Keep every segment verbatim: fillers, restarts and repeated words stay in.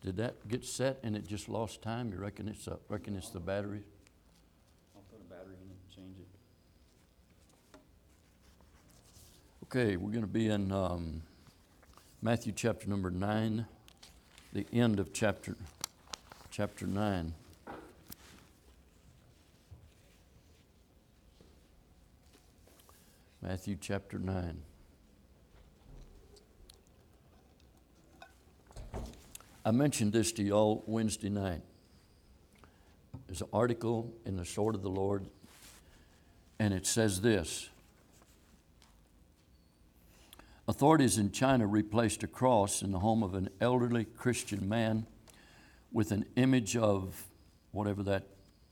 Did that get set and it just lost time? You reckon it's, uh, reckon it's the battery? I'll put a battery in it and change it. Okay, we're going to be in um, Matthew chapter number nine, the end of chapter chapter nine. Matthew chapter nine. I mentioned this to y'all Wednesday night. There's an article in the Sword of the Lord, and it says this. Authorities in China replaced a cross in the home of an elderly Christian man with an image of whatever that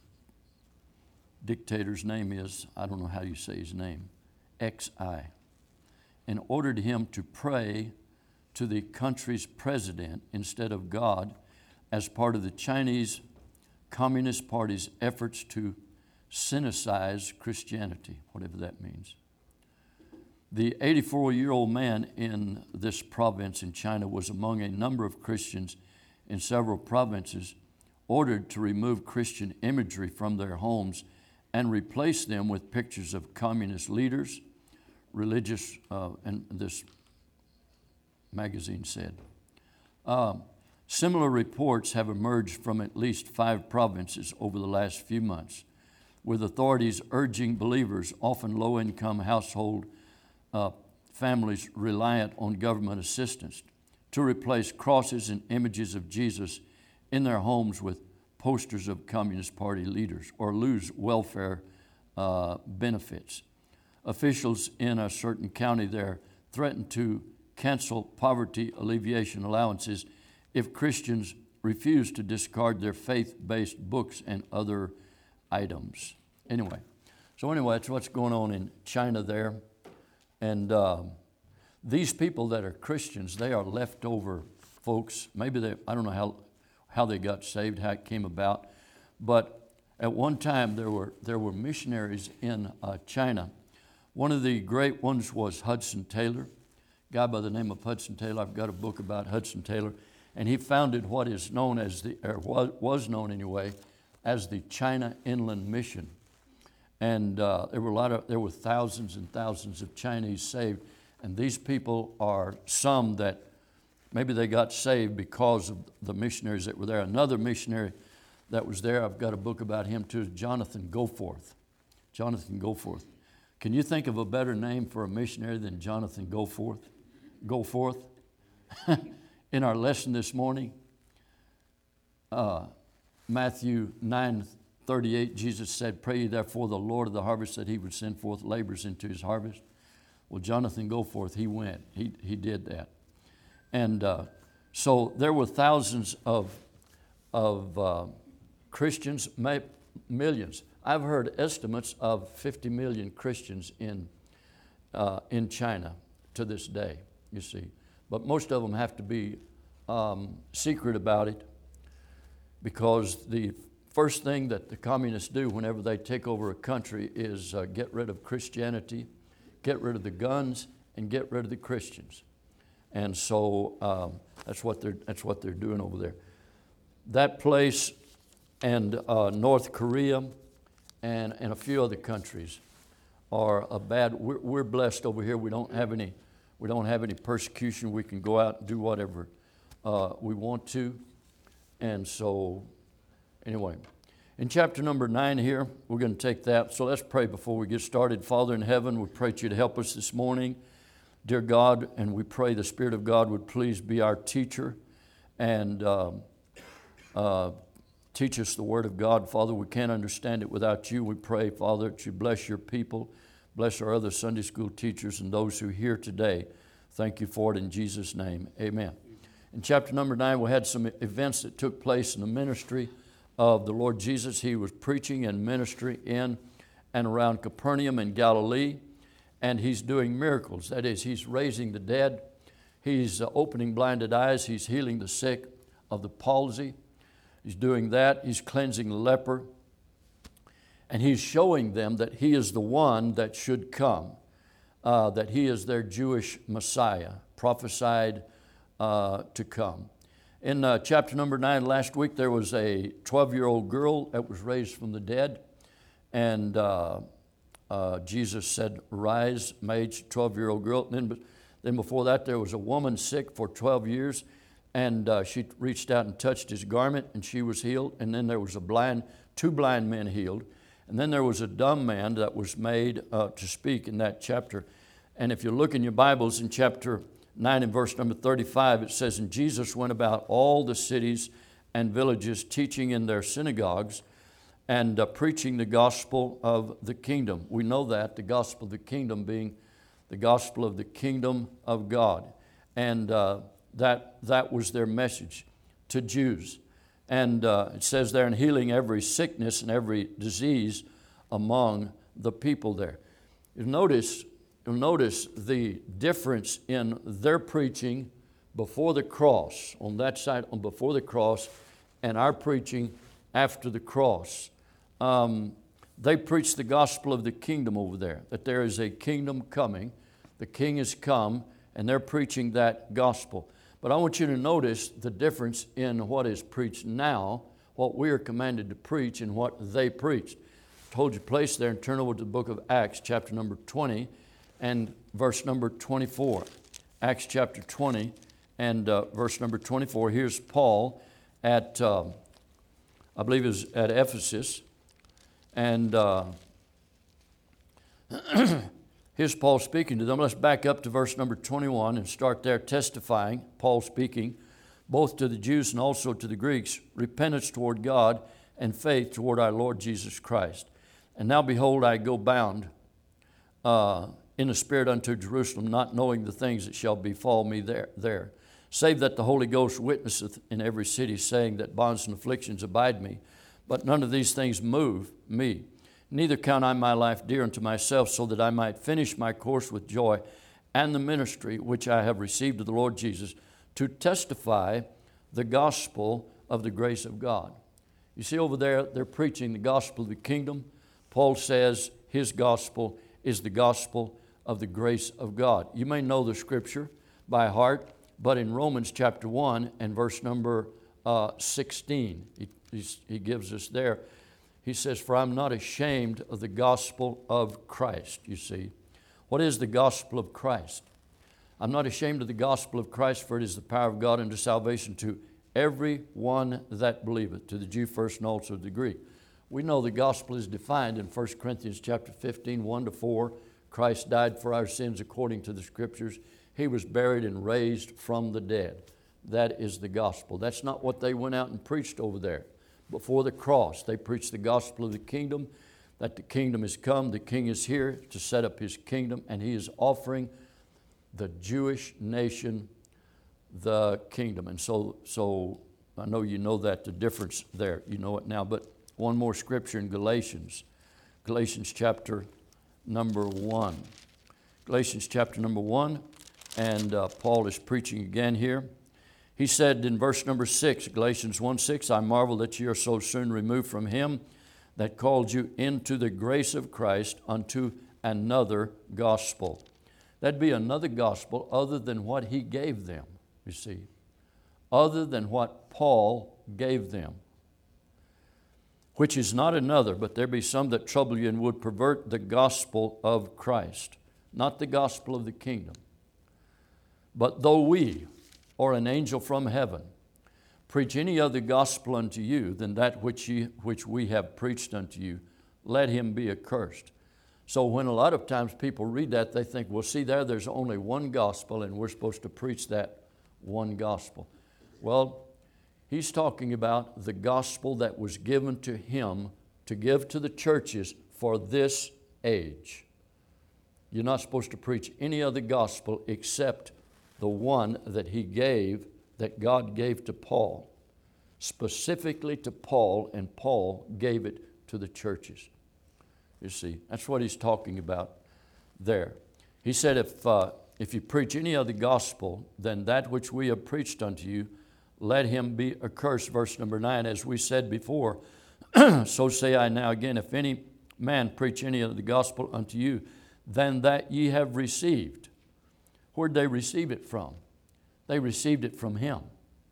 dictator's name is. I don't know how you say his name. X I, and ordered him to pray to the country's president instead of God as part of the Chinese Communist Party's efforts to sinicize Christianity, whatever that means. The eighty-four-year-old man in this province in China was among a number of Christians in several provinces ordered to remove Christian imagery from their homes and replace them with pictures of communist leaders, religious, uh, and this magazine said. Uh, similar reports have emerged from at least five provinces over the last few months, with authorities urging believers, often low-income household uh, families reliant on government assistance, to replace crosses and images of Jesus in their homes with posters of Communist Party leaders or lose welfare uh, benefits. Officials in a certain county there threatened to cancel poverty alleviation allowances if Christians refused to discard their faith-based books and other items. Anyway, so anyway, that's what's going on in China there. And uh, these people that are Christians, they are leftover folks. Maybe they, I don't know how, how they got saved, how it came about. But at one time, there were, there were missionaries in uh, China. One of the great ones was Hudson Taylor, a guy by the name of Hudson Taylor. I've got a book about Hudson Taylor, and he founded what is known as the, or was known anyway, as the China Inland Mission. And uh, there were a lot of, there were thousands and thousands of Chinese saved, and these people are some that maybe they got saved because of the missionaries that were there. Another missionary that was there, I've got a book about him too, Jonathan Goforth. Jonathan Goforth. Can you think of a better name for a missionary than Jonathan Goforth? Goforth. In our lesson this morning, uh, Matthew nine thirty-eight, Jesus said, "Pray ye therefore the Lord of the harvest that he would send forth laborers into his harvest." Well, Jonathan Goforth, he went. He, he did that. And uh, so there were thousands of, of uh, Christians, millions. I've heard estimates of fifty million Christians in uh, in China to this day, you see. But most of them have to be um, secret about it, because the first thing that the communists do whenever they take over a country is uh, get rid of Christianity, get rid of the guns, and get rid of the Christians. And so um, that's what they're that's what they're doing over there. That place and uh, North Korea and, and a few other countries are a bad. We're, we're blessed over here. We don't have any. We don't have any persecution. We can go out and do whatever uh, we want to. And so, anyway, in chapter number nine here, we're going to take that. So let's pray before we get started. Father in heaven, we pray that you to help us this morning, dear God, and we pray the Spirit of God would please be our teacher and um, uh, teach us the Word of God. Father, we can't understand it without you. We pray, Father, that you bless your people, bless our other Sunday school teachers and those who are here today. Thank you for it in Jesus' name. Amen. In chapter number nine, we had some events that took place in the ministry of the Lord Jesus. He was preaching and ministry in and around Capernaum in Galilee, and he's doing miracles. That is, he's raising the dead, he's uh, opening blinded eyes, he's healing the sick of the palsy. He's doing that. He's cleansing the leper. And he's showing them that he is the one that should come, uh, that he is their Jewish Messiah, prophesied uh, to come. In uh, chapter number nine last week, there was a twelve-year-old girl that was raised from the dead. And uh, uh, Jesus said, rise, mage, twelve-year-old girl. And then, then before that, there was a woman sick for twelve years. And uh, she reached out and touched his garment, and she was healed. And then there was a blind, two blind men healed. And then there was a dumb man that was made uh, to speak in that chapter. And if you look in your Bibles in chapter nine and verse number thirty-five, it says, and Jesus went about all the cities and villages, teaching in their synagogues and uh, preaching the gospel of the kingdom. We know that, the gospel of the kingdom being the gospel of the kingdom of God. And uh, that, that was their message to Jews. And uh, it says there, in healing every sickness and every disease among the people there. You'll notice, you'll notice the difference in their preaching before the cross, on that side, on before the cross, and our preaching after the cross. Um, they preach the gospel of the kingdom over there, that there is a kingdom coming. The king has come, and they're preaching that gospel. But I want you to notice the difference in what is preached now, what we are commanded to preach, and what they preached. Hold your place there and turn over to the book of Acts, chapter number twenty, and verse number twenty-four. Acts chapter twenty and uh, verse number twenty-four. Here's Paul at, uh, I believe it was at Ephesus. And uh, here's Paul speaking to them. Let's back up to verse number twenty-one and start there, testifying, Paul speaking, both to the Jews and also to the Greeks, repentance toward God and faith toward our Lord Jesus Christ. And now behold, I go bound uh, in the Spirit unto Jerusalem, not knowing the things that shall befall me there, there. Save that the Holy Ghost witnesseth in every city, saying that bonds and afflictions abide me. But none of these things move me. Neither count I my life dear unto myself, so that I might finish my course with joy and the ministry which I have received of the Lord Jesus, to testify the gospel of the grace of God. You see over there, they're preaching the gospel of the kingdom. Paul says his gospel is the gospel of the grace of God. You may know the scripture by heart, but in Romans chapter one and verse number uh, sixteen, he, he gives us there, he says, for I'm not ashamed of the gospel of Christ, you see. What is the gospel of Christ? I'm not ashamed of the gospel of Christ, for it is the power of God unto salvation to every one that believeth, to the Jew first and also to the Greek. We know the gospel is defined in First Corinthians chapter fifteen, one to four. Christ died for our sins according to the Scriptures. He was buried and raised from the dead. That is the gospel. That's not what they went out and preached over there. Before the cross, they preached the gospel of the kingdom, that the kingdom is come, the king is here to set up his kingdom, and he is offering the Jewish nation the kingdom. And so, so I know you know that, the difference there. You know it now. But one more scripture in Galatians. Galatians chapter number one. Galatians chapter number one. And uh, Paul is preaching again here. He said in verse number six, Galatians one six, I marvel that ye are so soon removed from him that called you into the grace of Christ unto another gospel. That'd be another gospel other than what he gave them, you see. Other than what Paul gave them. Which is not another, but there be some that trouble you and would pervert the gospel of Christ. Not the gospel of the kingdom. But though we, or an angel from heaven, preach any other gospel unto you than that which, ye, which we have preached unto you, let him be accursed. So when a lot of times people read that, they think, well, see there, there's only one gospel and we're supposed to preach that one gospel. Well, he's talking about the gospel that was given to him to give to the churches for this age. You're not supposed to preach any other gospel except the one that he gave, that God gave to Paul, specifically to Paul, and Paul gave it to the churches. You see, that's what he's talking about there. He said, if, uh, if you preach any other gospel than that which we have preached unto you, let him be accursed. Verse number nine, as we said before, so say I now again, if any man preach any other gospel unto you than that ye have received. Where'd they receive it from? They received it from him,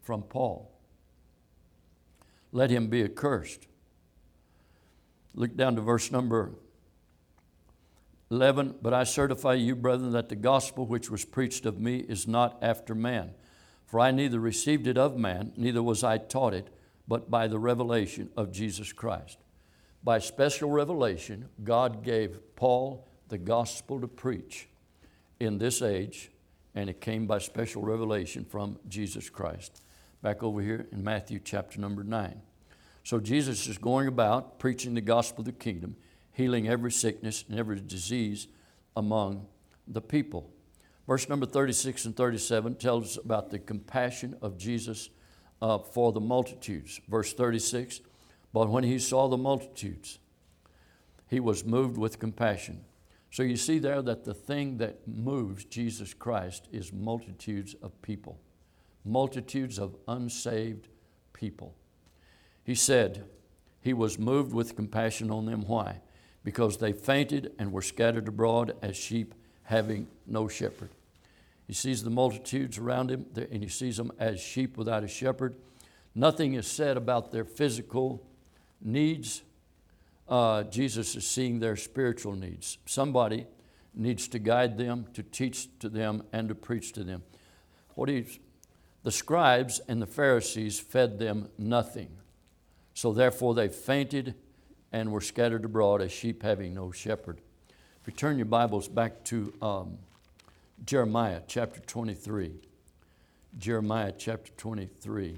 from Paul. Let him be accursed. Look down to verse number eleven. But I certify you, brethren, that the gospel which was preached of me is not after man. For I neither received it of man, neither was I taught it, but by the revelation of Jesus Christ. By special revelation, God gave Paul the gospel to preach in this age, and it came by special revelation from Jesus Christ. Back over here in Matthew chapter number nine. So Jesus is going about preaching the gospel of the kingdom, healing every sickness and every disease among the people. Verse number thirty-six and thirty-seven tells us about the compassion of Jesus uh, for the multitudes. Verse thirty-six, but when he saw the multitudes, he was moved with compassion. So you see there that the thing that moves Jesus Christ is multitudes of people, multitudes of unsaved people. He said he was moved with compassion on them. Why? Because they fainted and were scattered abroad as sheep having no shepherd. He sees the multitudes around him, and he sees them as sheep without a shepherd. Nothing is said about their physical needs. Uh, Jesus is seeing their spiritual needs. Somebody needs to guide them, to teach to them, and to preach to them. What he's, the scribes and the Pharisees fed them nothing. So therefore they fainted and were scattered abroad as sheep having no shepherd. If you turn your Bibles back to um, Jeremiah chapter twenty-three. Jeremiah chapter twenty-three.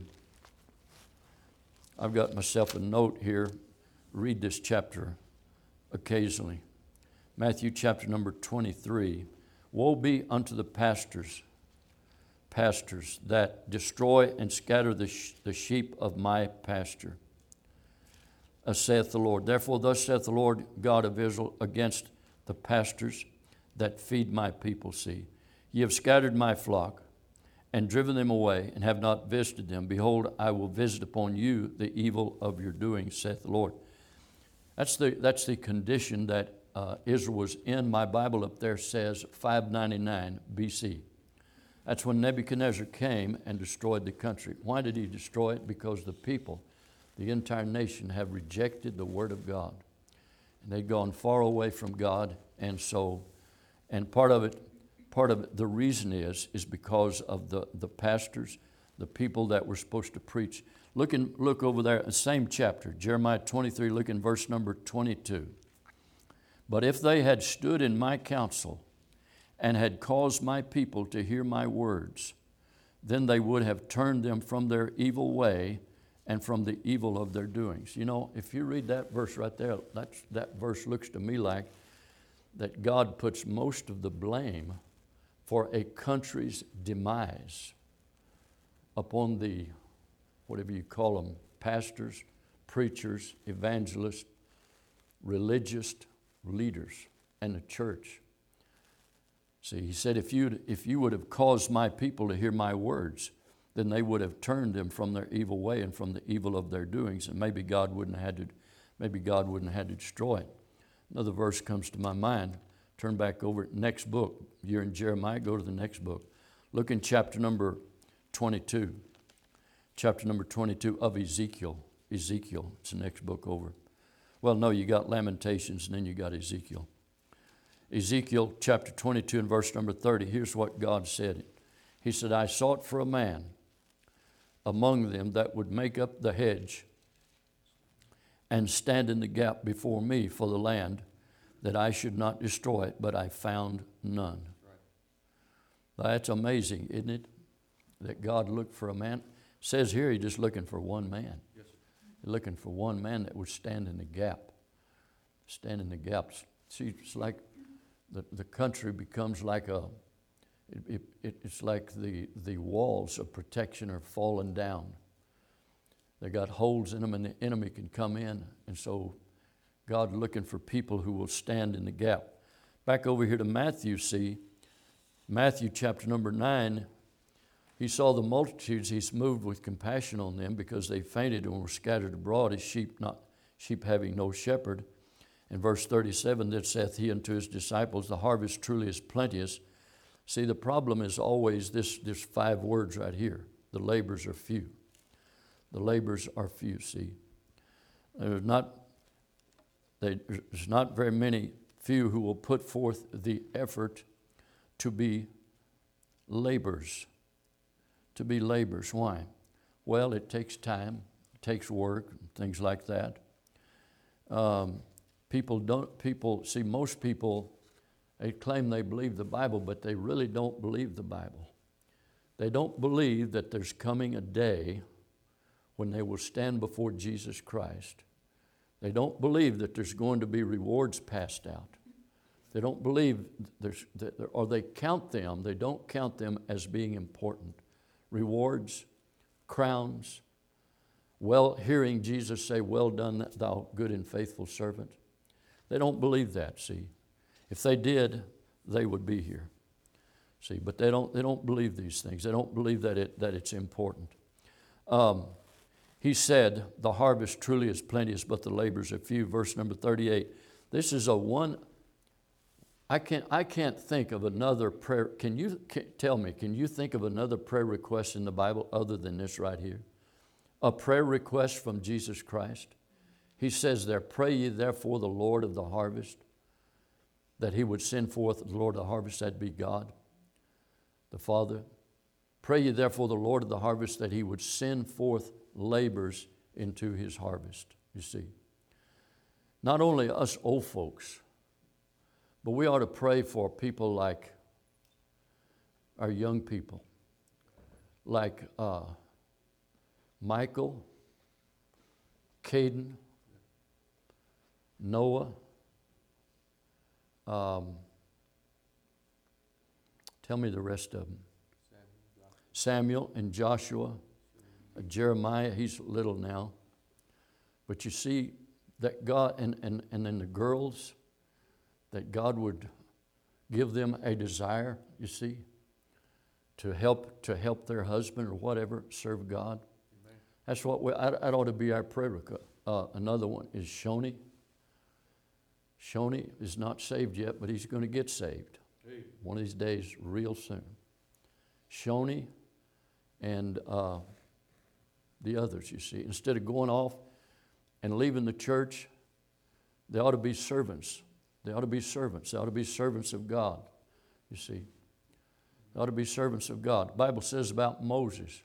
I've got myself a note here. Read this chapter occasionally. Matthew chapter number twenty-three. Woe be unto the pastors, pastors that destroy and scatter the, sh- the sheep of my pasture. As saith the Lord. Therefore thus saith the Lord God of Israel against the pastors that feed my people. See, ye have scattered my flock and driven them away and have not visited them. Behold, I will visit upon you the evil of your doing, saith the Lord. That's the, that's the condition that uh, Israel was in. My Bible up there says five ninety-nine B C. That's when Nebuchadnezzar came and destroyed the country. Why did he destroy it? Because the people, the entire nation, have rejected the Word of God. And they'd gone far away from God, and so, and part of it, part of it, the reason is, is because of the, the pastors, the people that were supposed to preach. Look, in, look over there, the same chapter, Jeremiah twenty-three, look in verse number twenty-two. But if they had stood in my counsel and had caused my people to hear my words, then they would have turned them from their evil way and from the evil of their doings. You know, if you read that verse right there, that's, that verse looks to me like that God puts most of the blame for a country's demise upon the, whatever you call them, pastors, preachers, evangelists, religious leaders, and the church. See, he said, if you if you would have caused my people to hear my words, then they would have turned them from their evil way and from the evil of their doings, and maybe God wouldn't have had to, maybe God wouldn't have had to destroy it. Another verse comes to my mind. Turn back over, next book. You're in Jeremiah, go to the next book. Look in chapter number twenty-two. Chapter number twenty-two of Ezekiel. Ezekiel, it's the next book over. Well, no, you got Lamentations and then you got Ezekiel. Ezekiel chapter twenty-two and verse number thirty. Here's what God said. He said, I sought for a man among them that would make up the hedge and stand in the gap before me for the land, that I should not destroy it, but I found none. Right. That's amazing, isn't it? That God looked for a man. It says here he's just looking for one man. Yes. He's looking for one man that would stand in the gap. Stand in the gaps. See, it's like the, the country becomes like a, it, it, it's like the, the walls of protection are falling down. They got holes in them and the enemy can come in. And so God looking for people who will stand in the gap. Back over here to Matthew, see, Matthew chapter number nine, he saw the multitudes, he's moved with compassion on them because they fainted and were scattered abroad as sheep, not sheep having no shepherd. In verse thirty-seven, that saith he unto his disciples, the harvest truly is plenteous. See, the problem is always this, this five words right here. The labors are few. The labors are few, see. There's not, they, there's not very many, few who will put forth the effort to be laborers. To be laborers. Why? Well, it takes time, it takes work, things like that. Um, people don't, people, see, most people, they claim they believe the Bible, but they really don't believe the Bible. They don't believe that there's coming a day when they will stand before Jesus Christ. They don't believe that there's going to be rewards passed out. They don't believe, there's, or they count them, they don't count them as being important. Rewards, crowns, well, hearing Jesus say, well done, thou good and faithful servant. They don't believe that, see. If they did, they would be here. See, but they don't, they don't believe these things. They don't believe that, it, that it's important. Um, he said, the harvest truly is plenteous, but the labors are few. Verse number thirty-eight. This is a one, I can't, I can't think of another prayer. Can you can, tell me, can you think of another prayer request in the Bible other than this right here? A prayer request from Jesus Christ. He says there, pray ye therefore the Lord of the harvest, that he would send forth the Lord of the harvest, that be God, the Father. Pray ye therefore the Lord of the harvest, that he would send forth labors into his harvest, you see. Not only us old folks, but we ought to pray for people like our young people, like uh, Michael, Caden, Noah, um, tell me the rest of them. Samuel and Joshua, uh, Jeremiah, he's little now. But you see that God, and, and, and then the girls, that God would give them a desire, you see, to help to help their husband or whatever, serve God. Amen. That's what we, that, that ought to be our prayer request. Uh, another one is Shoni. Shoni is not saved yet, but he's going to get saved. Hey. One of these days, real soon. Shoni and uh, the others, you see. Instead of going off and leaving the church, they ought to be servants. They ought to be servants. They ought to be servants of God, you see. They ought to be servants of God. The Bible says about Moses,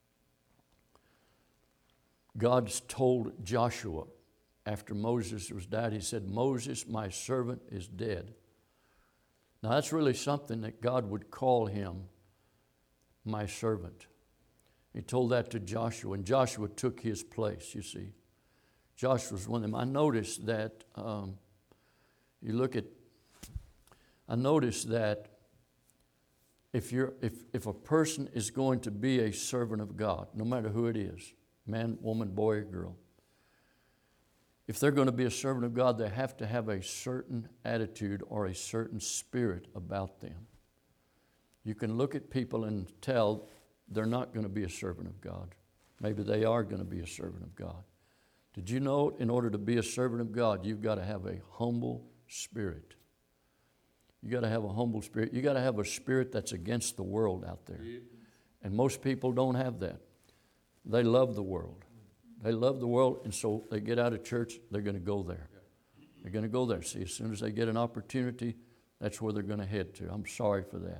God's told Joshua, after Moses was died, he said, Moses, my servant, is dead. Now that's really something that God would call him, my servant. He told that to Joshua, and Joshua took his place, you see. Joshua was one of them. I noticed that, um, you look at, I noticed that if you're, if, if a person is going to be a servant of God, no matter who it is, man, woman, boy, or girl, if they're going to be a servant of God, they have to have a certain attitude or a certain spirit about them. You can look at people and tell they're not going to be a servant of God. Maybe they are going to be a servant of God. Did you know in order to be a servant of God, you've got to have a humble spirit. You got to have a humble spirit. You got to have a spirit that's against the world out there. And most people don't have that. They love the world. They love the world, and so they get out of church, they're going to go there. They're going to go there. See, as soon as they get an opportunity, that's where they're going to head to. I'm sorry for that.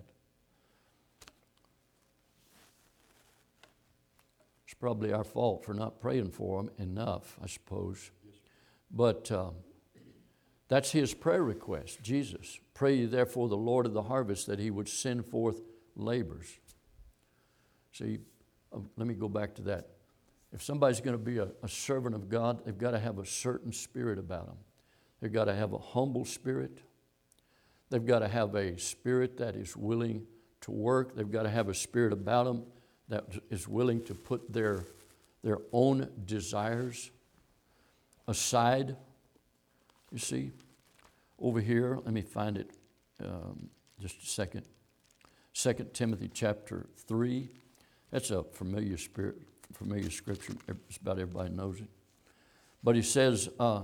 It's probably our fault for not praying for them enough, I suppose. But um, that's his prayer request, Jesus. Pray ye therefore the Lord of the harvest, that he would send forth labors. See, uh, let me go back to that. If somebody's going to be a, a servant of God, they've got to have a certain spirit about them. They've got to have a humble spirit. They've got to have a spirit that is willing to work. They've got to have a spirit about them that is willing to put their, their own desires aside. You see, over here, let me find it um, just a second. Second Timothy chapter three. That's a familiar spirit. Familiar scripture, just about everybody knows it. But he says uh,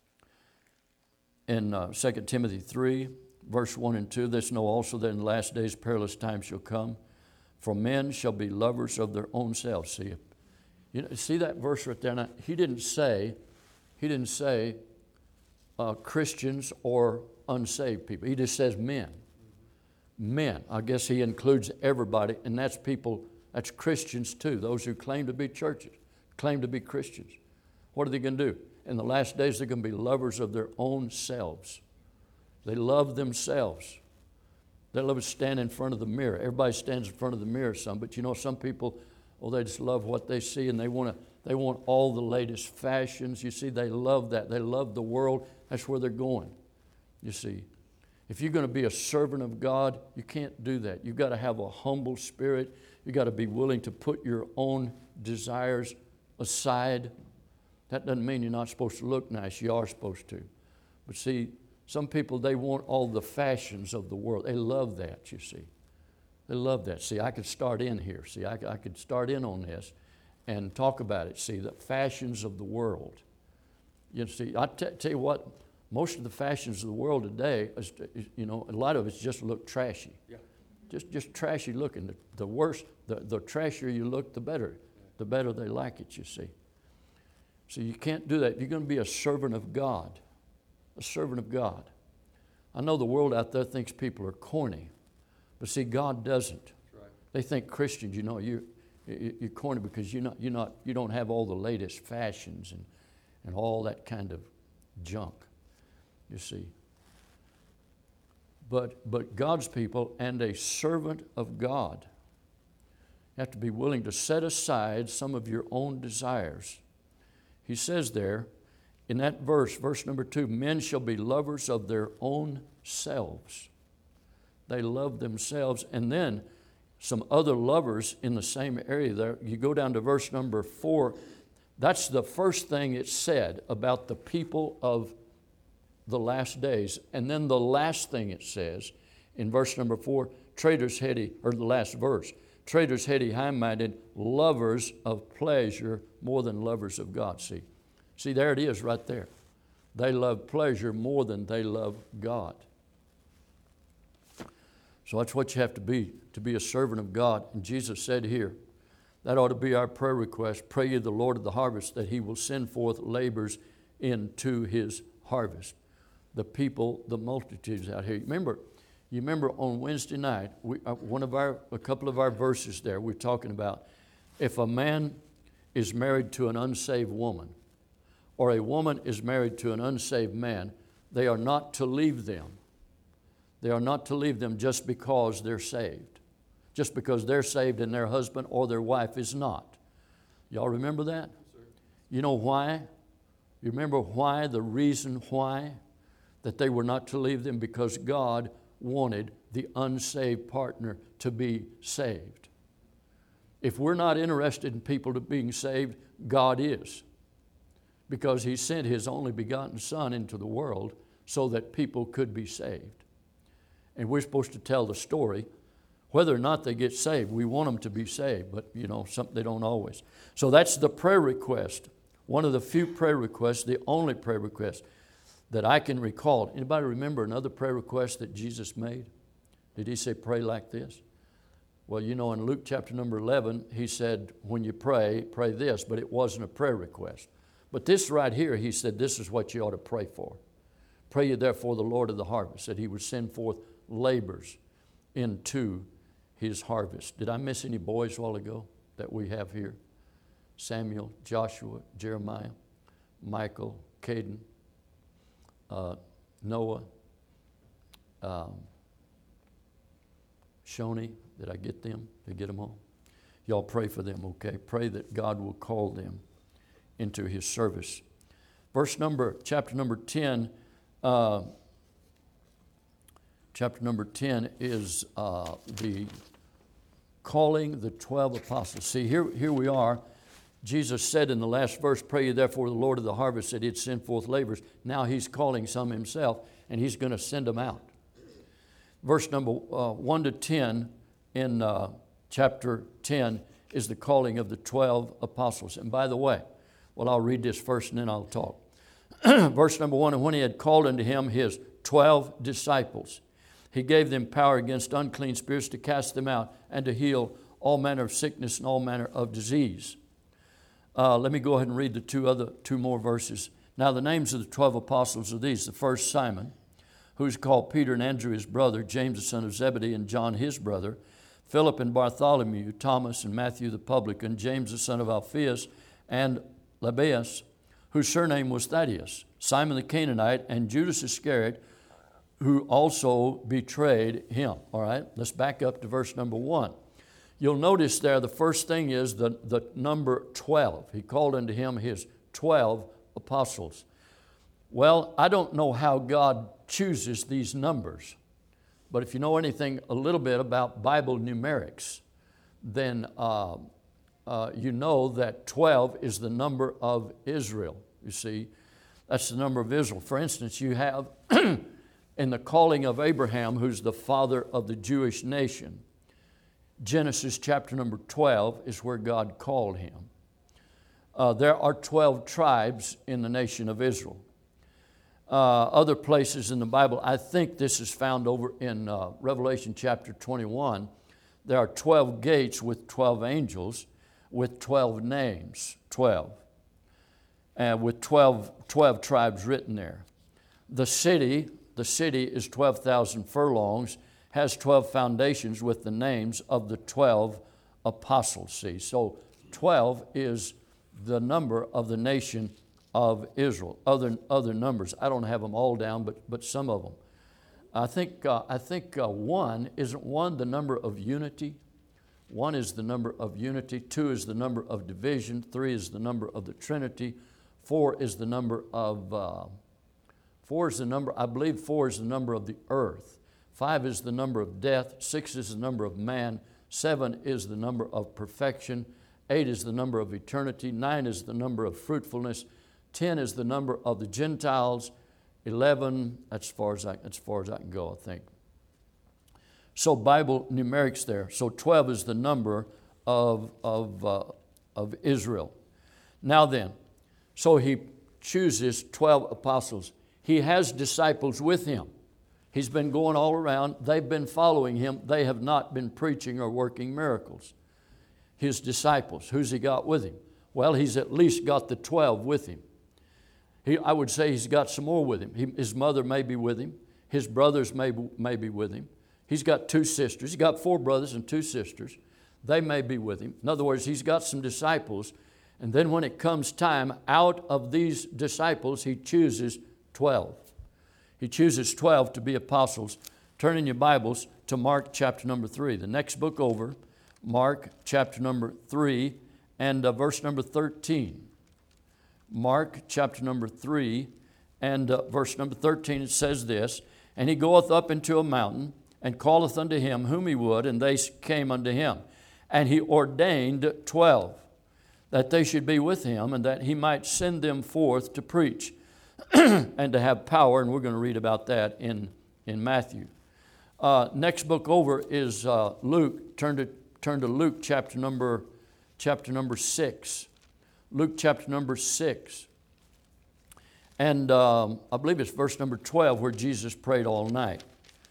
in uh, Second Timothy three, verse one and two, this know also that in the last days perilous times shall come. For men shall be lovers of their own selves. See, you know, see that verse right there? Now, he didn't say, he didn't say uh, Christians or unsaved people. He just says men. Men. I guess he includes everybody, and that's people, that's Christians too. Those who claim to be churches, claim to be Christians. What are they going to do? In the last days, they're going to be lovers of their own selves. They love themselves. They love to stand in front of the mirror. Everybody stands in front of the mirror some, but you know, some people, oh, they just love what they see, and they want to, they want all the latest fashions. You see, they love that. They love the world. That's where they're going. You see, if you're going to be a servant of God, you can't do that. You've got to have a humble spirit. You've got to be willing to put your own desires aside. That doesn't mean you're not supposed to look nice. You are supposed to. But see, some people, they want all the fashions of the world. They love that, you see. They love that. See, I could start in here. See, I, I could start in on this and talk about it. See, the fashions of the world. You see, I t- tell you what, most of the fashions of the world today, is, is, you know, a lot of it's just look trashy. Yeah. Just just trashy looking. The, the worse, the, the trashier you look, the better. The better they like it, you see. So you can't do that. If you're going to be a servant of God, a servant of God. I know the world out there thinks people are corny, but see, God doesn't. Right. They think Christians, you know, you you're corny because you're not, you're not, you don't have all the latest fashions and, and all that kind of junk, you see. But but God's people and a servant of God have to be willing to set aside some of your own desires. He says there, in that verse, verse number two, men shall be lovers of their own selves. They love themselves. And then some other lovers in the same area there. You go down to verse number four. That's the first thing it said about the people of the last days. And then the last thing it says in verse number four, traitors heady, or the last verse, traitors heady, high-minded, lovers of pleasure more than lovers of God. See, see, there it is right there. They love pleasure more than they love God. So that's what you have to be, to be a servant of God. And Jesus said here, that ought to be our prayer request. Pray ye the Lord of the harvest that He will send forth laborers into His harvest. The people, the multitudes out here. Remember, you remember on Wednesday night, we, uh, one of our, a couple of our verses there, we're talking about if a man is married to an unsaved woman, or a woman is married to an unsaved man, they are not to leave them. They are not to leave them just because they're saved. Just because they're saved and their husband or their wife is not. Y'all remember that? Yes, you know why? You remember why, the reason why that they were not to leave them? Because God wanted the unsaved partner to be saved. If we're not interested in people to being saved, God is. Because He sent His only begotten Son into the world so that people could be saved. And we're supposed to tell the story. Whether or not they get saved, we want them to be saved, but you know, some, they don't always. So that's the prayer request. One of the few prayer requests, the only prayer request that I can recall. Anybody remember another prayer request that Jesus made? Did He say pray like this? Well, you know, in Luke chapter number eleven, He said, when you pray, pray this, but it wasn't a prayer request. But this right here, He said, this is what you ought to pray for. Pray ye therefore the Lord of the harvest, that He would send forth laborers into His harvest. Did I miss any boys a while ago that we have here? Samuel, Joshua, Jeremiah, Michael, Caden, uh, Noah, um, Shoni. Did I get them? Did I get them all? Y'all pray for them, okay? Pray that God will call them into His service. Verse number, chapter number ten, uh, chapter number ten is uh, the calling the twelve apostles. See, here, here we are. Jesus said in the last verse, pray ye therefore the Lord of the harvest that He'd send forth laborers. Now He's calling some Himself, and He's going to send them out. Verse number uh, one to ten in uh, chapter ten is the calling of the twelve apostles. And by the way, well, I'll read this first and then I'll talk. Verse number one, and when He had called unto Him His twelve disciples, He gave them power against unclean spirits to cast them out and to heal all manner of sickness and all manner of disease. Uh, let me go ahead and read the two other two more verses. Now the names of the twelve apostles are these. The first, Simon, who is called Peter, and Andrew his brother, James the son of Zebedee, and John his brother, Philip and Bartholomew, Thomas and Matthew the publican, James the son of Alphaeus, and Lebbaeus, whose surname was Thaddeus, Simon the Canaanite, and Judas Iscariot, who also betrayed him. All right, let's back up to verse number one. You'll notice there the first thing is the, the number twelve. He called unto him his twelve apostles. Well, I don't know how God chooses these numbers, but if you know anything a little bit about Bible numerics, then uh, uh, you know that twelve is the number of Israel. You see, that's the number of Israel. For instance, you have in the calling of Abraham, who's the father of the Jewish nation, Genesis chapter number twelve is where God called him. Uh, there are twelve tribes in the nation of Israel. Uh, other places in the Bible, I think this is found over in uh, Revelation chapter twenty-one. There are twelve gates with twelve angels with twelve names, twelve, and with twelve, twelve tribes written there. The city, the city is twelve thousand furlongs, has twelve foundations with the names of the twelve apostles. See, so twelve is the number of the nation of Israel. Other other numbers, I don't have them all down, but but some of them. I think uh, I think uh, one isn't one the number of unity. One is the number of unity. Two is the number of division. Three is the number of the Trinity. Four is the number of uh, four is the number. I believe four is the number of the earth. Five is the number of death. Six is the number of man. Seven is the number of perfection. Eight is the number of eternity. Nine is the number of fruitfulness. Ten is the number of the Gentiles. Eleven, that's as far as I, as far as I can go, I think. So Bible numerics there. So twelve is the number of, of, uh, of Israel. Now then, so he chooses twelve apostles. He has disciples with him. He's been going all around. They've been following him. They have not been preaching or working miracles. His disciples, who's he got with him? Well, he's at least got the twelve with him. He, I would say he's got some more with him. He, his mother may be with him. His brothers may, may be with him. He's got two sisters. He's got four brothers and two sisters. They may be with him. In other words, he's got some disciples. And then when it comes time, out of these disciples, he chooses twelve. He chooses twelve to be apostles. Turn in your Bibles to Mark chapter number three. The next book over, Mark chapter number three and uh, verse number thirteen. Mark chapter number three and uh, verse number thirteen, it says this, "And he goeth up into a mountain, and calleth unto him whom he would, and they came unto him. And he ordained twelve, that they should be with him, and that he might send them forth to preach, and to have power." And we're going to read about that in, in Matthew. Uh, next book over is uh, Luke. Turn to, turn to Luke chapter number, chapter number six. Luke chapter number six. And um, I believe it's verse number twelve where Jesus prayed all night.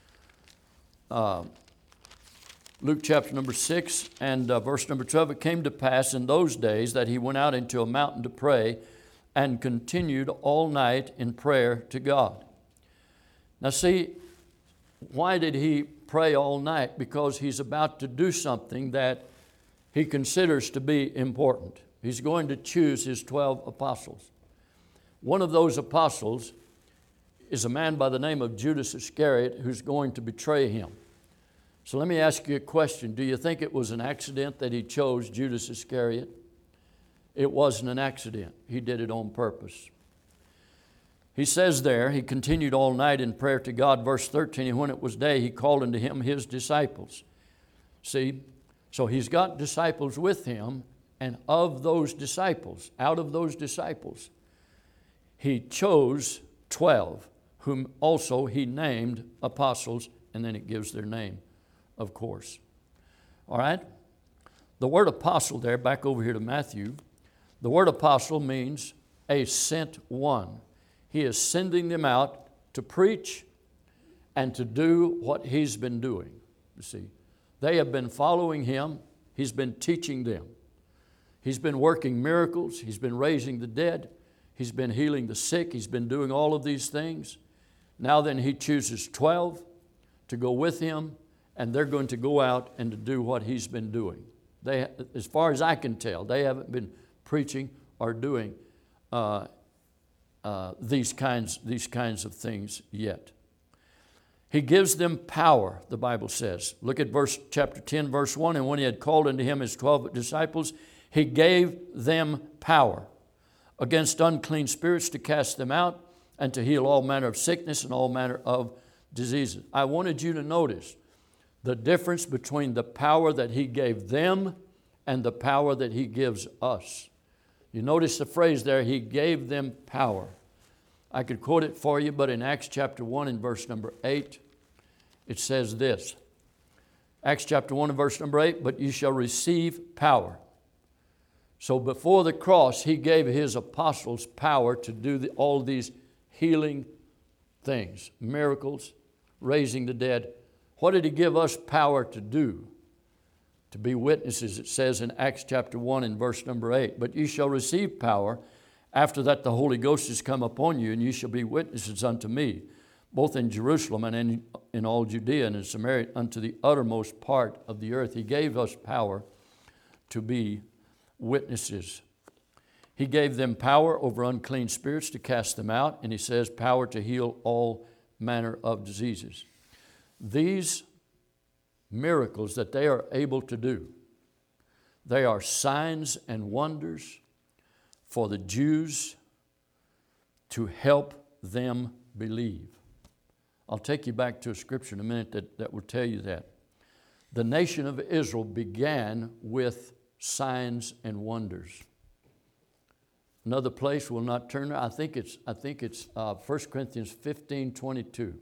Uh, Luke chapter number six and uh, verse number twelve. "It came to pass in those days that he went out into a mountain to pray, and continued all night in prayer to God." Now see, why did he pray all night? Because he's about to do something that he considers to be important. He's going to choose his twelve apostles. One of those apostles is a man by the name of Judas Iscariot, who's going to betray him. So let me ask you a question. Do you think it was an accident that he chose Judas Iscariot? It wasn't an accident. He did it on purpose. He says there, he continued all night in prayer to God. Verse thirteen, "And when it was day, he called unto him his disciples." See, so he's got disciples with him, and of those disciples, out of those disciples, he chose twelve, whom also he named apostles, and then it gives their name, of course. All right? The word apostle there, back over here to Matthew, the word apostle means a sent one. He is sending them out to preach and to do what he's been doing. You see, they have been following him. He's been teaching them. He's been working miracles. He's been raising the dead. He's been healing the sick. He's been doing all of these things. Now then he chooses twelve to go with him, and they're going to go out and to do what he's been doing. They, as far as I can tell, they haven't been preaching or doing uh, uh, these kinds, these kinds of things yet. He gives them power, the Bible says. Look at verse chapter ten, verse one. And when he had called unto him his twelve disciples, he gave them power against unclean spirits to cast them out and to heal all manner of sickness and all manner of diseases. I wanted you to notice the difference between the power that he gave them and the power that he gives us. You notice the phrase there, he gave them power. I could quote it for you, but in Acts chapter one and verse number eight, it says this. Acts chapter one and verse number eight, but you shall receive power. So before the cross, he gave his apostles power to do the, all these healing things, miracles, raising the dead. What did he give us power to do? To be witnesses, it says in Acts chapter one and verse number eight. But you shall receive power. After that the Holy Ghost has come upon you, and you shall be witnesses unto me, both in Jerusalem and in, in all Judea and in Samaria, unto the uttermost part of the earth. He gave us power to be witnesses. He gave them power over unclean spirits to cast them out, and he says power to heal all manner of diseases. These miracles that they are able to do, they are signs and wonders for the Jews to help them believe. I'll take you back to a scripture in a minute that, that will tell you that. The nation of Israel began with signs and wonders. Another place will not turn. I think it's I think it's uh, First Corinthians fifteen twenty-two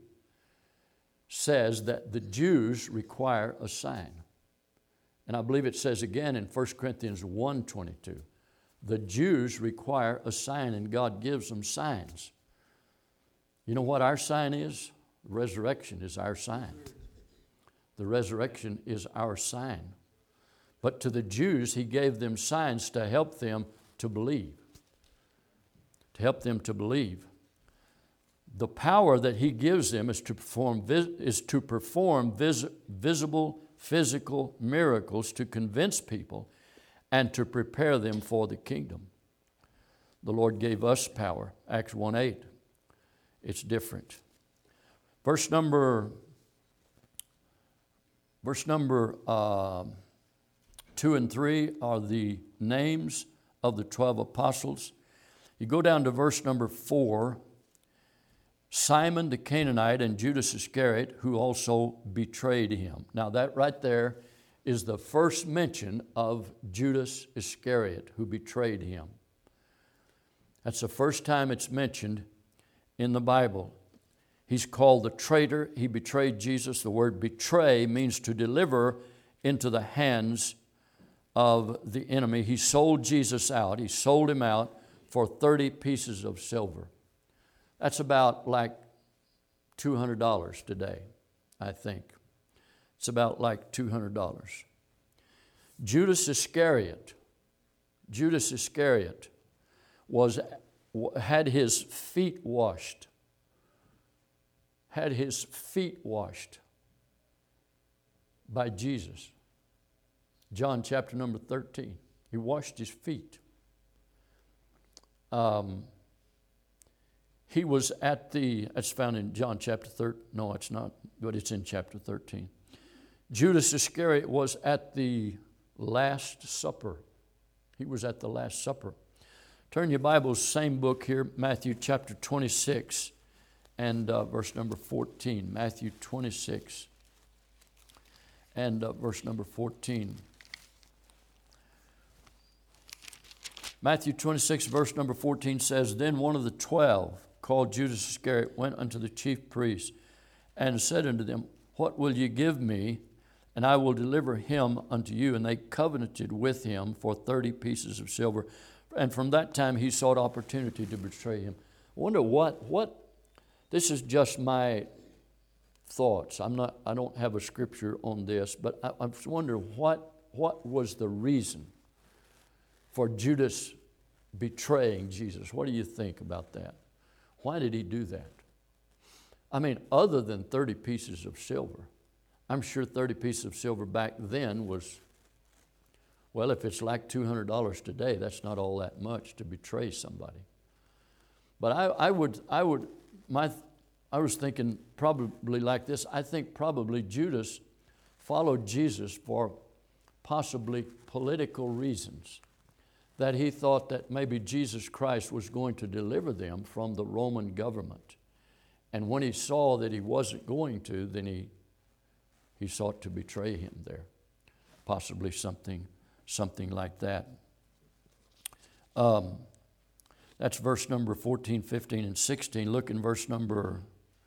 says that the Jews require a sign. And I believe it says again in First Corinthians one twenty-two. The Jews require a sign, and God gives them signs. You know what our sign is? Resurrection is our sign. The resurrection is our sign. But to the Jews, he gave them signs to help them to believe. To help them to believe. The power that he gives them is to perform, is to perform vis, visible, physical miracles to convince people and to prepare them for the kingdom. The Lord gave us power. Acts one eight. It's different. Verse number, verse number uh, two and three are the names of the twelve apostles. You go down to verse number four. Simon the Canaanite and Judas Iscariot, who also betrayed him. Now that right there is the first mention of Judas Iscariot, who betrayed him. That's the first time it's mentioned in the Bible. He's called the traitor. He betrayed Jesus. The word betray means to deliver into the hands of the enemy. He sold Jesus out. He sold him out for thirty pieces of silver. That's about like two hundred dollars today, I think. It's about like two hundred dollars. Judas Iscariot, Judas Iscariot was, had his feet washed, had his feet washed by Jesus. John chapter number thirteen. He washed his feet. Um, he was at the, that's found in John chapter thirteen. No, it's not, but it's in chapter thirteen. Judas Iscariot was at the Last Supper. He was at the Last Supper. Turn your Bibles, same book here, Matthew chapter twenty-six and uh, verse number fourteen. Matthew twenty-six and uh, verse number fourteen. Matthew twenty-six, verse number fourteen says, Then one of the twelve, called Judas Iscariot, went unto the chief priests and said unto them, What will ye give me, and I will deliver him unto you? And they covenanted with him for thirty pieces of silver. And from that time he sought opportunity to betray him. I wonder what, what, this is just my thoughts. I'm not, I don't have a scripture on this, but I, I wonder what what was the reason for Judas betraying Jesus? What do you think about that? Why did he do that? I mean, other than thirty pieces of silver. I'm sure thirty pieces of silver back then was, well, if it's like two hundred dollars today, that's not all that much to betray somebody. But I, I would, I would, my, I was thinking probably like this. I think probably Judas followed Jesus for possibly political reasons, that he thought that maybe Jesus Christ was going to deliver them from the Roman government. And when he saw that he wasn't going to, then he, he sought to betray him there. Possibly something, something like that. Um, that's verse number fourteen, fifteen, and sixteen. Look in verse number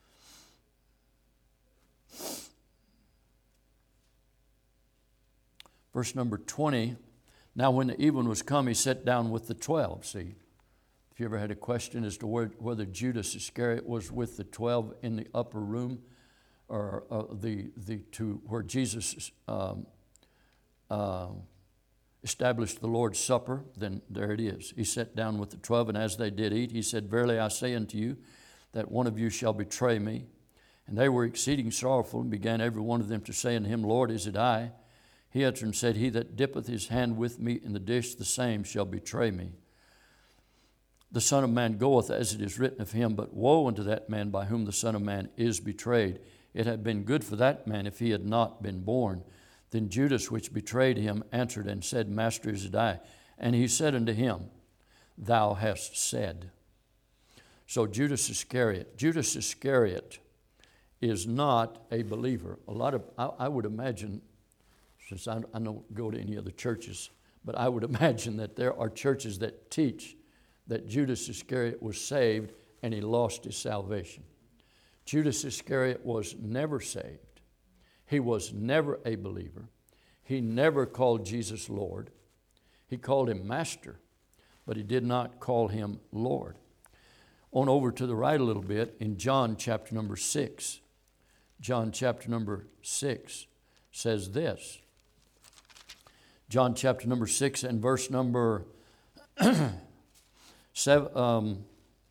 verse number twenty. Now when the even was come, he sat down with the twelve. See, if you ever had a question as to where, whether Judas Iscariot was with the twelve in the upper room, or uh, the the to where Jesus um, uh, established the Lord's Supper, then there it is. He sat down with the twelve, and as they did eat, he said, Verily I say unto you, that one of you shall betray me. And they were exceeding sorrowful, and began every one of them to say unto him, Lord, is it I? He answered and said, He that dippeth his hand with me in the dish, the same shall betray me. The Son of Man goeth as it is written of him, but woe unto that man by whom the Son of Man is betrayed. It had been good for that man if he had not been born. Then Judas, which betrayed him, answered and said, Master, is it I? And he said unto him, Thou hast said. So Judas Iscariot, Judas Iscariot is not a believer. A lot of, I, I would imagine, since I, I don't go to any other churches, but I would imagine that there are churches that teach that Judas Iscariot was saved and he lost his salvation. Judas Iscariot was never saved. He was never a believer. He never called Jesus Lord. He called him Master, but he did not call him Lord. On over to the right a little bit, in John chapter number six, John chapter number six says this. John chapter number six and verse number seven. Um,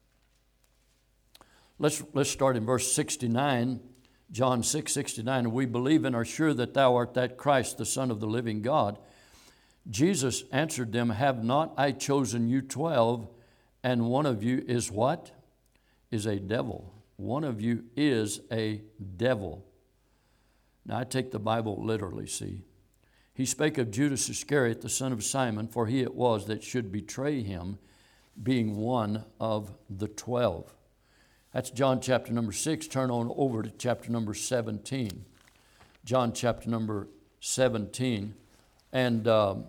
let's let's start in verse sixty-nine. John six, sixty-nine. And we believe and are sure that thou art that Christ, the Son of the living God. Jesus answered them, Have not I chosen you twelve, and one of you is what? Is a devil. One of you is a devil. Now I take the Bible literally, see. He spake of Judas Iscariot, the son of Simon, for he it was that should betray him, being one of the twelve. That's John chapter number six. Turn on over to chapter number seventeen. John chapter number seventeen. And um,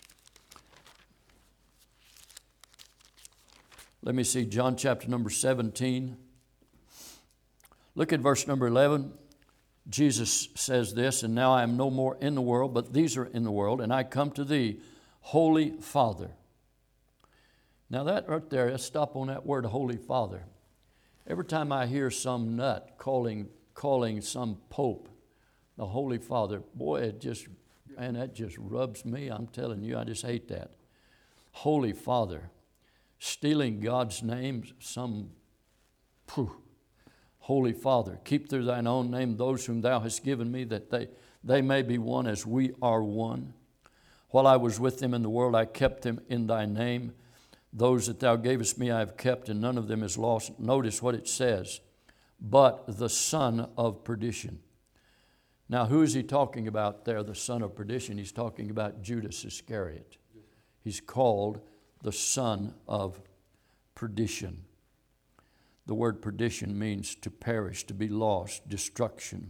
let me see, John chapter number seventeen. Look at verse number eleven. Jesus says this, And now I am no more in the world, but these are in the world, and I come to thee, Holy Father. Now that right there, let's stop on that word, Holy Father. Every time I hear some nut calling calling some pope the Holy Father, boy, it just, man, that just rubs me. I'm telling you, I just hate that. Holy Father, stealing God's name, some, phew. Holy Father, keep through thine own name those whom thou hast given me, that they, they may be one as we are one. While I was with them in the world, I kept them in thy name. Those that thou gavest me I have kept, and none of them is lost. Notice what it says. But the son of perdition. Now, who is he talking about there, the son of perdition? He's talking about Judas Iscariot. He's called the son of perdition. The word perdition means to perish, to be lost, destruction.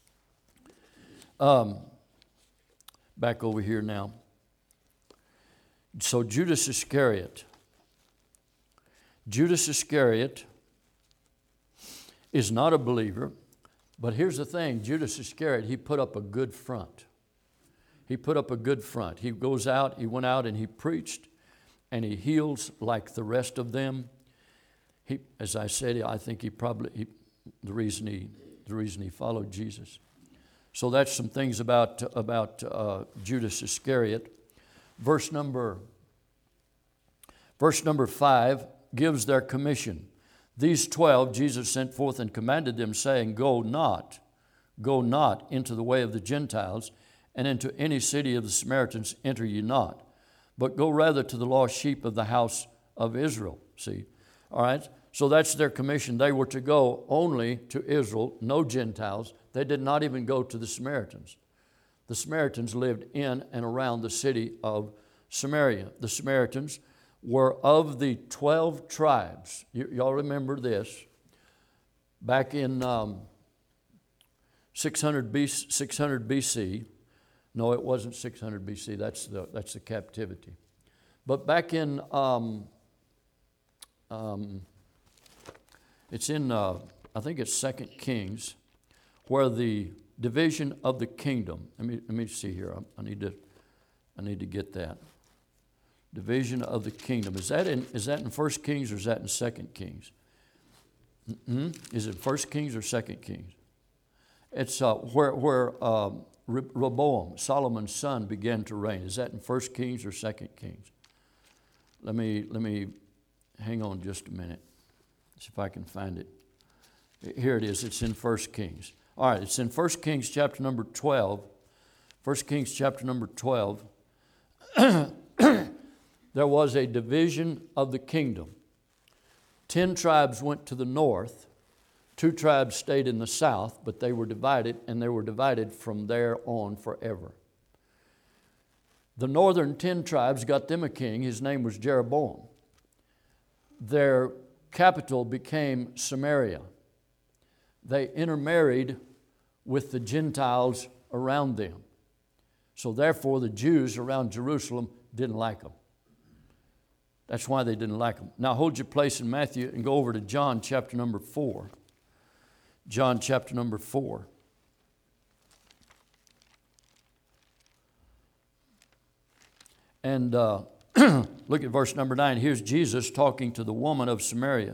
Um, back over here now. So Judas Iscariot. Judas Iscariot is not a believer, but here's the thing. Judas Iscariot, he put up a good front. He put up a good front. He goes out, he went out and he preached, and he heals like the rest of them. He, as I said, I think he probably, he, the reason he, the reason he followed Jesus. So that's some things about, about uh, Judas Iscariot. Verse number, verse number five gives their commission. These twelve Jesus sent forth and commanded them, saying, Go not, go not into the way of the Gentiles, and into any city of the Samaritans enter ye not, but go rather to the lost sheep of the house of Israel. See, all right? So that's their commission. They were to go only to Israel, no Gentiles. They did not even go to the Samaritans. The Samaritans lived in and around the city of Samaria. The Samaritans were of the twelve tribes. Y- y'all remember this. Back in um, six hundred B C, no, it wasn't six hundred B C, that's the, that's the captivity. But back in, um, um, it's in, uh, I think it's Second Kings, where the division of the kingdom, let me, let me see here, I, I need to, I need to get that. Division of the kingdom. Is that in, is that in First Kings or is that in Second Kings? Mm-hmm. Is it First Kings or Second Kings? It's uh, where, where um, Rehoboam, Solomon's son, began to reign. Is that in First Kings or Second Kings? Let me, let me hang on just a minute. See if I can find it. Here it is. It's in First Kings. All right, it's in First Kings chapter number twelve. First Kings chapter number twelve. There was a division of the kingdom. Ten tribes went to the north. Two tribes stayed in the south, but they were divided, and they were divided from there on forever. The northern ten tribes got them a king. His name was Jeroboam. Their capital became Samaria. They intermarried with the Gentiles around them. So therefore, the Jews around Jerusalem didn't like them. That's why they didn't like them. Now hold your place in Matthew and go over to John chapter number four. John chapter number four. And uh, look at verse number nine. Here's Jesus talking to the woman of Samaria.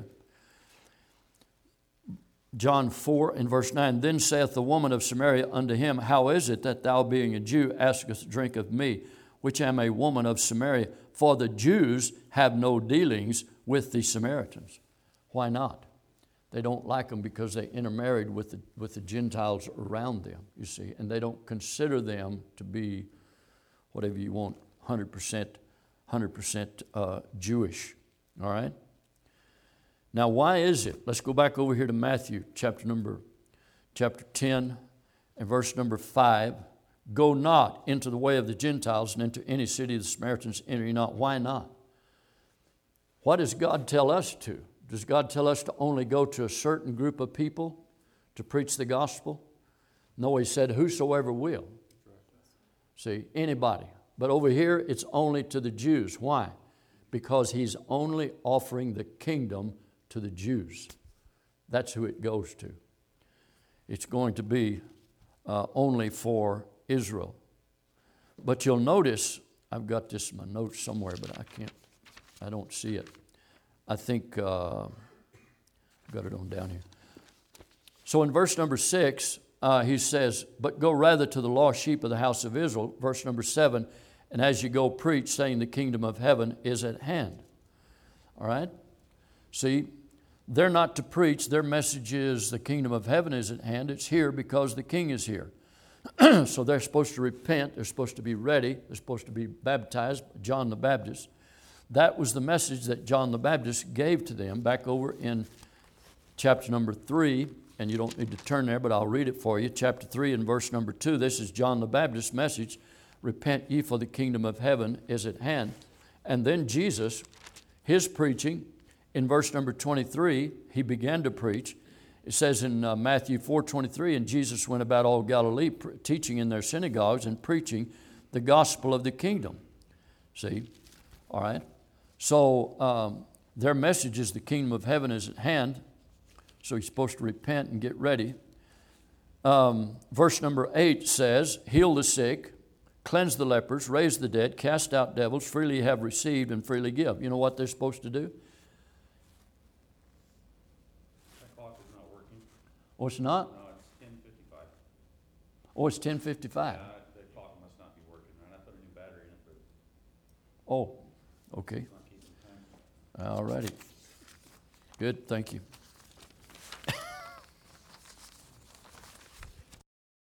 John four and verse nine. Then saith the woman of Samaria unto him, How is it that thou, being a Jew, askest drink of me, which am a woman of Samaria? For the Jews have no dealings with the Samaritans. Why not? They don't like them because they intermarried with the, with the Gentiles around them, you see. And they don't consider them to be, whatever you want, one hundred percent, one hundred percent uh, Jewish. All right? Now, why is it? Let's go back over here to Matthew chapter number, chapter ten and verse number five. Go not into the way of the Gentiles and into any city of the Samaritans enter ye not. Why not? What does God tell us to? Does God tell us to only go to a certain group of people to preach the gospel? No, He said, whosoever will. See, anybody. But over here, it's only to the Jews. Why? Because He's only offering the kingdom to the Jews. That's who it goes to. It's going to be uh, only for Israel. But you'll notice, I've got this in my notes somewhere, but I can't, I don't see it. I think, uh, I've got it on down here. So in verse number six, uh, he says, but go rather to the lost sheep of the house of Israel. Verse number seven, and as you go preach, saying the kingdom of heaven is at hand. All right? See, they're not to preach. Their message is the kingdom of heaven is at hand. It's here because the king is here. So they're supposed to repent. They're supposed to be ready. They're supposed to be baptized. John the Baptist. That was the message that John the Baptist gave to them back over in chapter number three. And you don't need to turn there, but I'll read it for you. Chapter three and verse number two. This is John the Baptist's message. Repent ye, for the kingdom of heaven is at hand. And then Jesus, His preaching, in verse number twenty-three, He began to preach. It says in uh, Matthew four twenty-three, and Jesus went about all Galilee, pre- teaching in their synagogues and preaching the gospel of the kingdom. See? All right? So um, their message is the kingdom of heaven is at hand. So you're supposed to repent and get ready. Um, verse number eight says, heal the sick, cleanse the lepers, raise the dead, cast out devils, freely have received and freely give. You know what they're supposed to do? That clock is not working. Oh, it's not? No, it's ten fifty-five. Oh, it's ten fifty-five. Uh, the clock must not be working right. I put a new battery in it, but Oh, okay. it's not keeping time. All righty. Good, thank you.